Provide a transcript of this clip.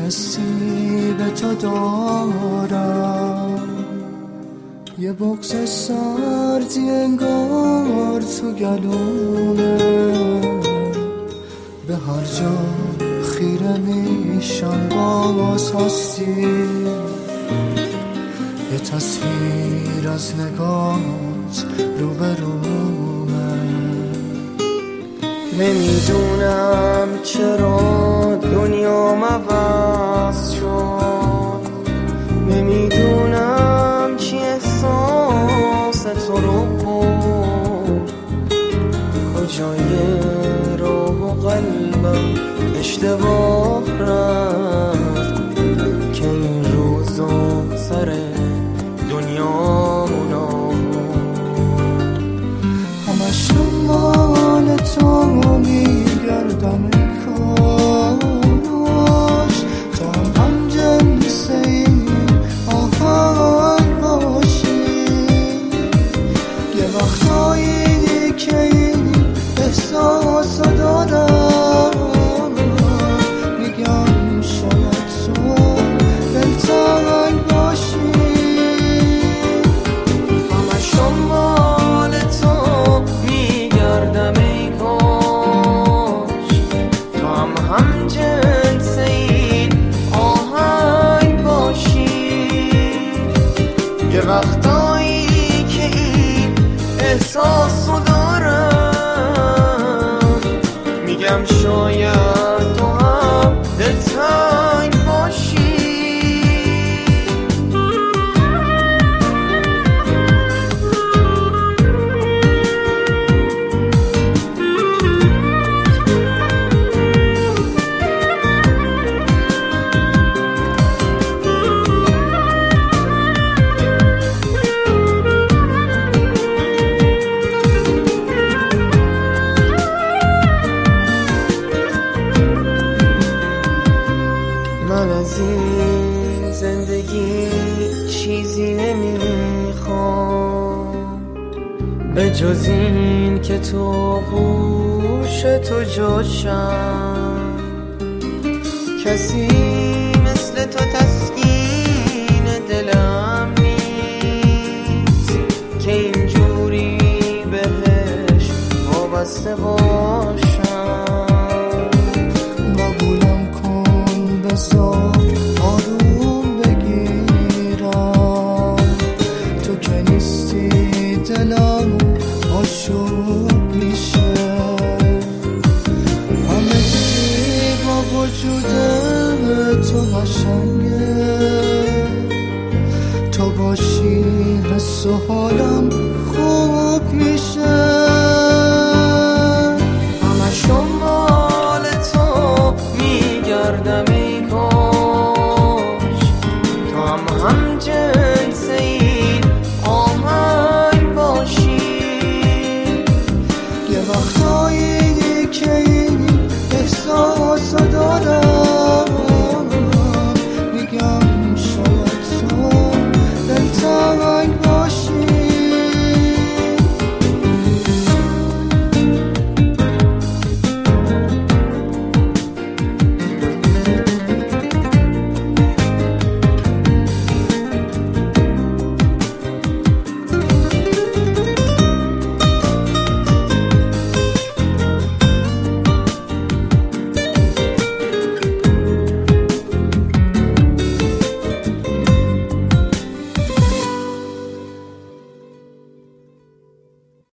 حسی به تو دارم، یه بغض سردی انگار تو گلومه، به هر جا خیره میشم باز هستی، یه تصویر از نگاهت روبرومه. نمیدونم چرا دنیام عوض شد، نمیدونم چی احساس تو رو بود، کجای روح و قلبم اشتباه رفت که این روزا سر دنیامون همش دنبال تو میگردم کاش تو هم جنس این آهنگ باشی، یه وقتایی که این احساس رو دارم، میگم شاید تو دلتنگ باشی. همش دنبال تو میگردم ای کاش تو هم جنس این آهنگ باشی، یه وقتایی که این احساس رو دارم، میگم شاید تو هم دلتنگ باشی. من از این زندگی چیزی نمیخوام به جز این که تو گوش تو جاشم، کسی مثل تو تسکین دلم نیست که اینجوری بهش وابسته باشم.